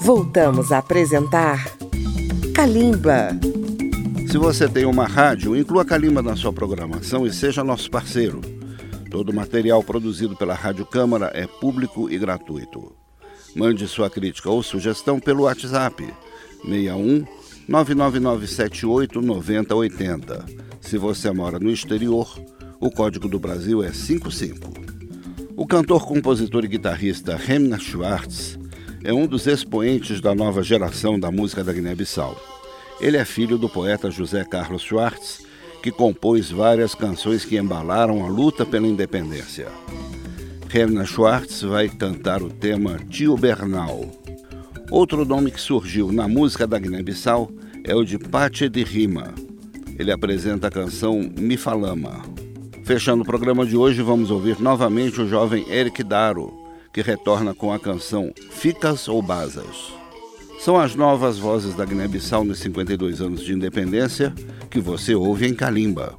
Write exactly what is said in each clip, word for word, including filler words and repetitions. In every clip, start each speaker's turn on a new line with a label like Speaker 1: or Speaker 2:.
Speaker 1: Voltamos a apresentar Kalimba.
Speaker 2: Se você tem uma rádio, inclua Kalimba na sua programação e seja nosso parceiro. Todo o material produzido pela Rádio Câmara é público e gratuito. Mande sua crítica ou sugestão pelo WhatsApp seis um nove nove nove sete oito nove zero oito zero. Se você mora no exterior, o código do Brasil é cinquenta e cinco. O cantor, compositor e guitarrista Remna Schwartz é um dos expoentes da nova geração da música da Guiné-Bissau. Ele é filho do poeta José Carlos Schwartz, que compôs várias canções que embalaram a luta pela independência. Remna Schwartz vai cantar o tema Tio Bernal. Outro nome que surgiu na música da Guiné-Bissau é o de Pache de Rima. Ele apresenta a canção Mifalama. Fechando o programa de hoje, vamos ouvir novamente o jovem Eric Daro, que retorna com a canção Ficas ou Basas. São as novas vozes da Guiné-Bissau nos cinquenta e dois anos de independência que você ouve em Kalimba.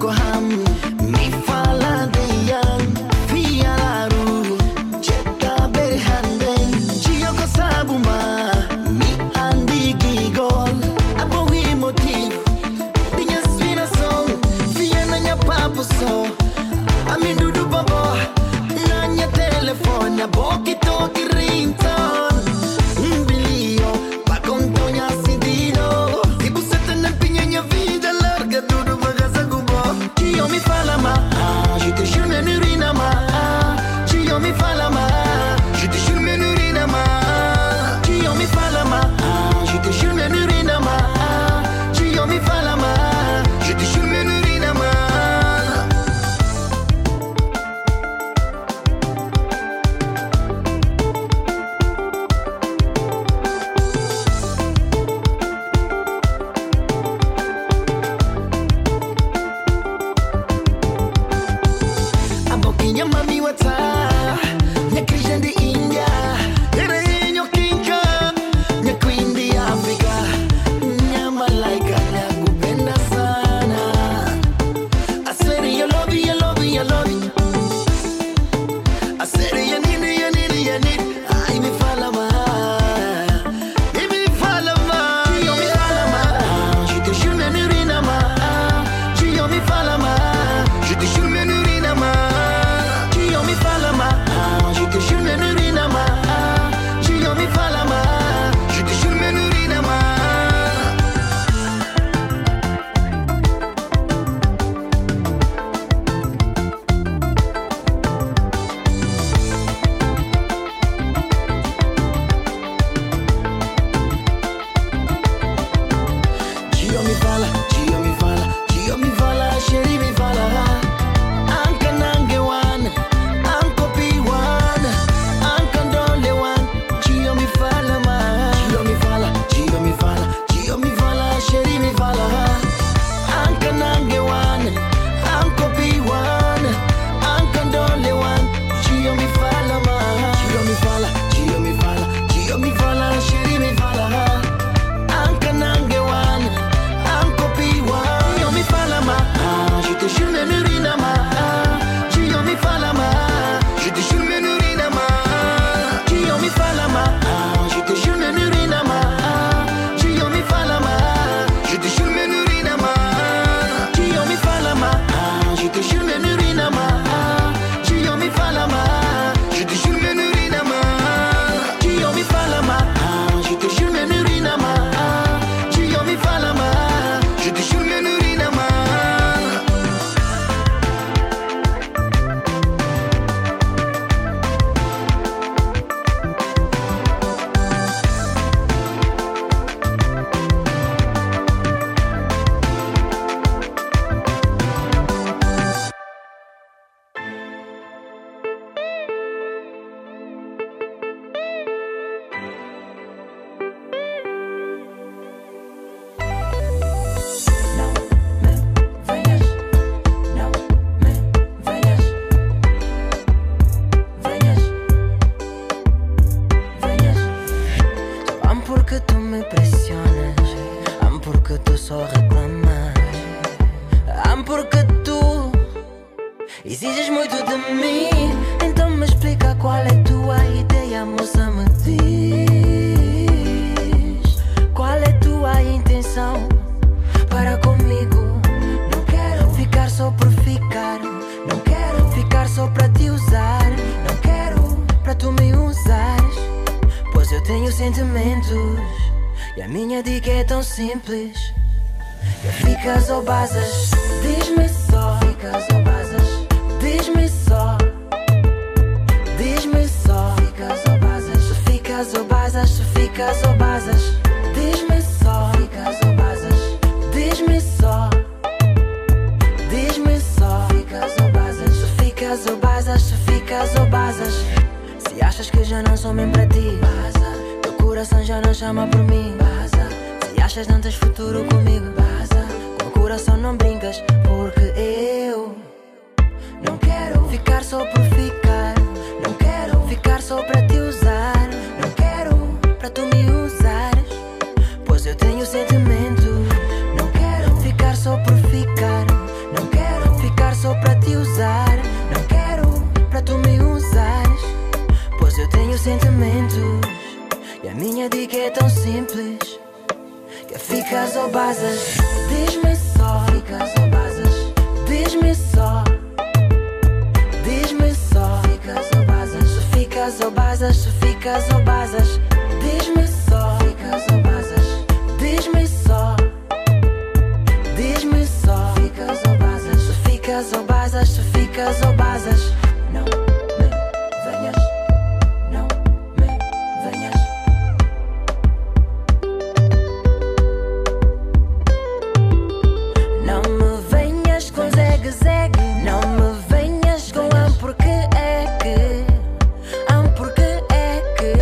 Speaker 3: Exiges muito de mim, então me explica qual é a tua ideia, moça, me diz. Qual é a tua intenção para comigo? Não quero ficar só por ficar, não quero ficar só para te usar, não quero para tu me usares, pois eu tenho sentimentos e a minha dica é tão simples. Ficas ou basas, diz-me só. Ficas ou basas, diz-me só. Diz-me só. Ficas ou basas, se ficas ou basas, se ficas ou basas, diz-me só. Ficas ou basas, diz-me só. Diz-me só. Ficas ou basas, se ficas ou basas, se ficas ou basas. Se achas que já não sou mesmo para ti, baza. Teu coração já não chama por mim, baza. Se achas não tens futuro comigo, baza. Com o coração não brincas, porque eu não quero ficar só por ficar, não quero ficar só para te usar, não quero para tu me usares, pois eu tenho sentimento. Não quero ficar só por ficar, não quero sentimentos. E a minha dica é tão simples: que ficas ou basas. Diz-me só, ficas ou basas. Diz-me só, diz-me só, ficas ou basas. Se ficas ou basas, se ficas ou basas. Diz-me só, ficas ou basas. Diz-me só, diz-me só, ficas ou basas. Se ficas ou basas, se ficas ou basas. Não me venhas, não me venhas. Não me venhas com zegue-zegue. Não me venhas com am porque é que, am porque é que.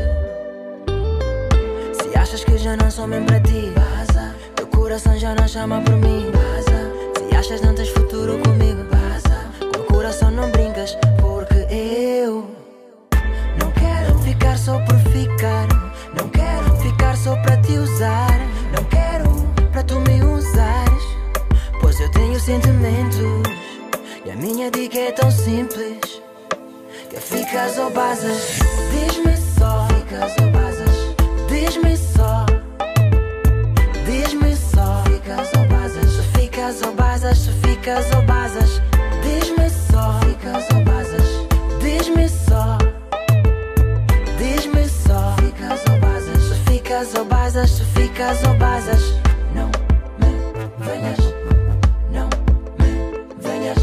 Speaker 3: Se achas que já não sou mesmo para ti, vaza. Teu coração já não chama por mim, vaza. Se achas não tens futuro comigo, vaza. Com o coração não brincas, porque eu não quero ficar só por ficar. Não quero ficar só para te usar. Não quero para tu me usares, pois eu tenho sentimentos. E a minha dica é tão simples: que ficas ou basas. Diz-me só, ficas ou basas. Diz-me só, diz-me só, ficas ou basas. Se ficas ou basas, se ficas ou basas. Diz-me só, ficas ou basas. Diz-me só, diz-me só, ficas ou basas. Se ficas ou basas, se ficas ou basas. Não me venhas, não me venhas.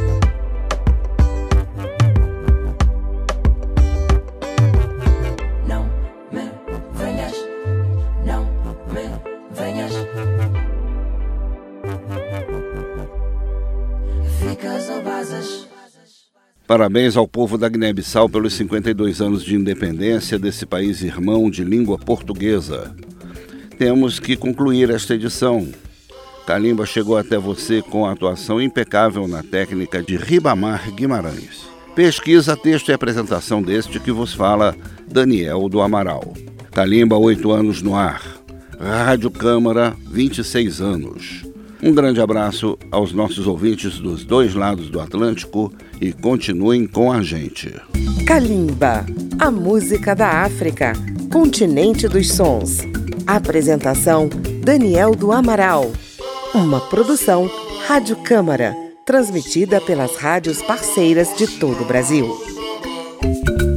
Speaker 3: Não me venhas, não me venhas. Ficas ou basas.
Speaker 2: Parabéns ao povo da Guiné-Bissau pelos cinquenta e dois anos de independência desse país irmão de língua portuguesa. Temos que concluir esta edição. Kalimba chegou até você com a atuação impecável na técnica de Ribamar Guimarães. Pesquisa, texto e apresentação deste que vos fala, Daniel do Amaral. Kalimba, oito anos no ar. Rádio Câmara, vinte e seis anos. Um grande abraço aos nossos ouvintes dos dois lados do Atlântico e continuem com a gente.
Speaker 1: Kalimba, a música da África, continente dos sons. Apresentação, Daniel do Amaral. Uma produção Rádio Câmara, transmitida pelas rádios parceiras de todo o Brasil.